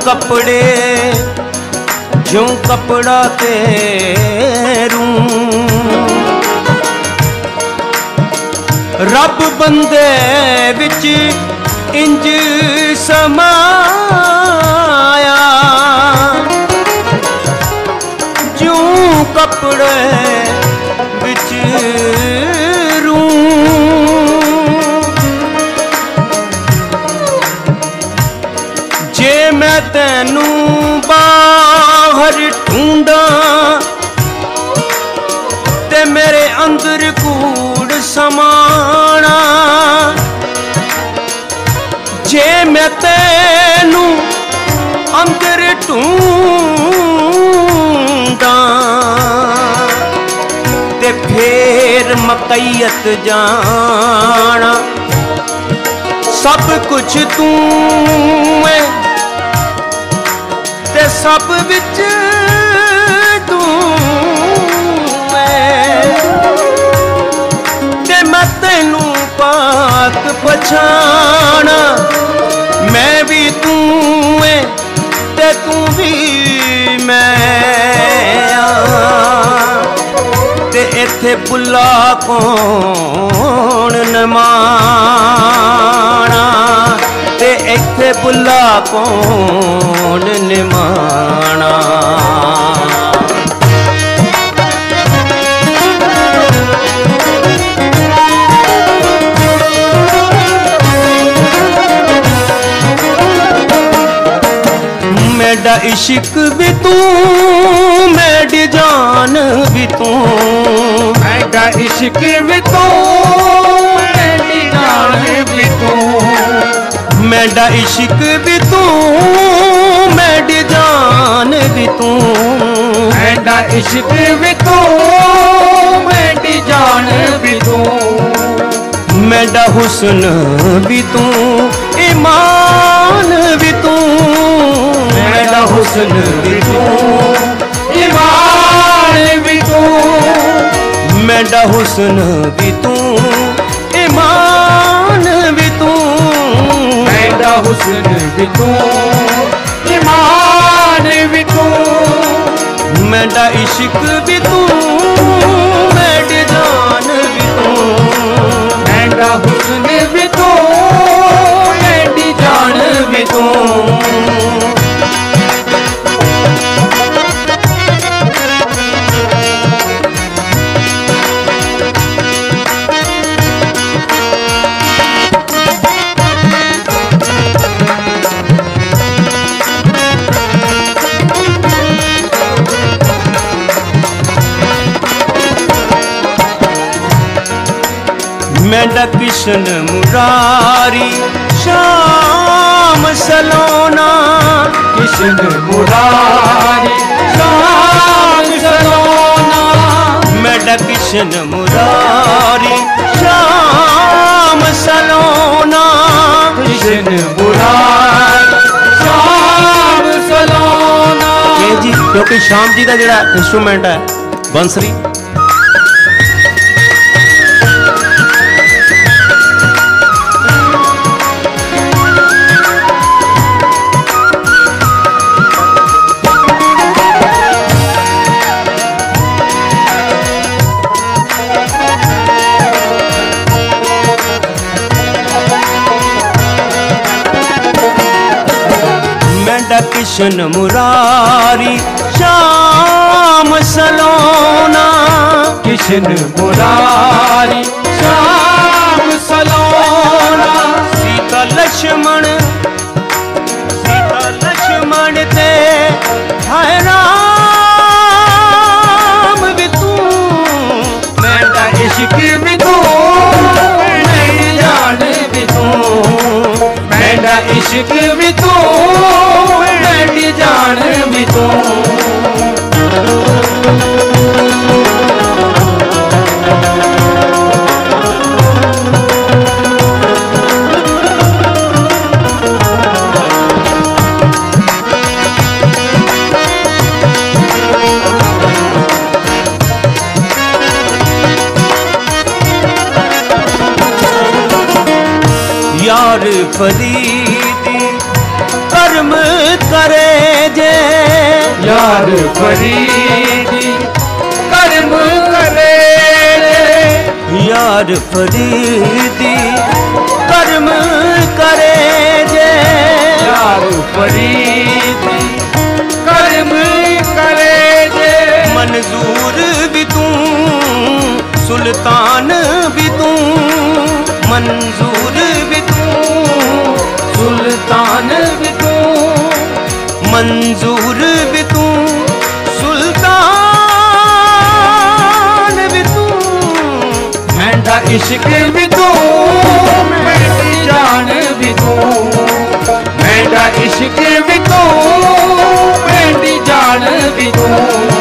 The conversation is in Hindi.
कपड़े ज्यों कपड़ा तेरू रब बंदे विच इंज समाया ज्यों कपड़े विच जे मैं तैनू बाहर ढूंढा ते मेरे अंदर कूड़ समाना जे मैं तैनू अंदर ढूंढा ते फिर मकैयत जाना सब कुछ तू है ते सब विच तू है ते मैं तैनू पाक पछाना मैं भी तू है ते तू भी मैं ते इत्थे बुला कौन न माना ते इत्थे बुला कौन न माना मेरा इश्क भी तू मेरी जान भी तू मेरा इश्क भी तू मेरी जान भी तू मेरा इश्क भी तू मेरी जान भी तू मेरा इश्क भी तू मेरी जान भी तू मेरा हुस्न भी तू ईमान भी तू मेरा हुस्न भी तू ईमान भी तू मेरा हुस्न भी तू ईमान भी तू मेरा हुस्न भी तू ईमान भी तू मेरा इश्क भी तू मेरी जान भी तू मेरा हुस्न भी तू मेरी जान भी तू मेरा कृष्ण मुरारी श्याम सलोना कृष्ण मुरारी श्याम सलोना मेरा कृष्ण मुरारी श्याम सलोना कृष्ण मुरारी श्याम सलोना जी क्योंकि श्याम जी का जिहड़ा इंस्ट्रूमेंट है बंसरी कृष्ण मुरारी श्याम सलोना कृष्ण मुरारी श्याम सलोना सीता लक्ष्मण ते हाय राम भी तू मेरा इश्क भी तू मेरी जान भी तू मेरा इश्क भी तू मेरी जान भी तू यार फरीदी कर्म करे यार फरीदी कर्म करे यार फरीदी कर्म करे जे यार फरीदी कर्म करे जे मंजूर भी तू सुल्तान भी तू मंजूर भी तू सुल्तान भी तू मंजूर भी तू सुल्तान भी तू मेरा इश्क भी तू मेरी जान भी तू मेरा इश्क भी तू मेरी जान भी तू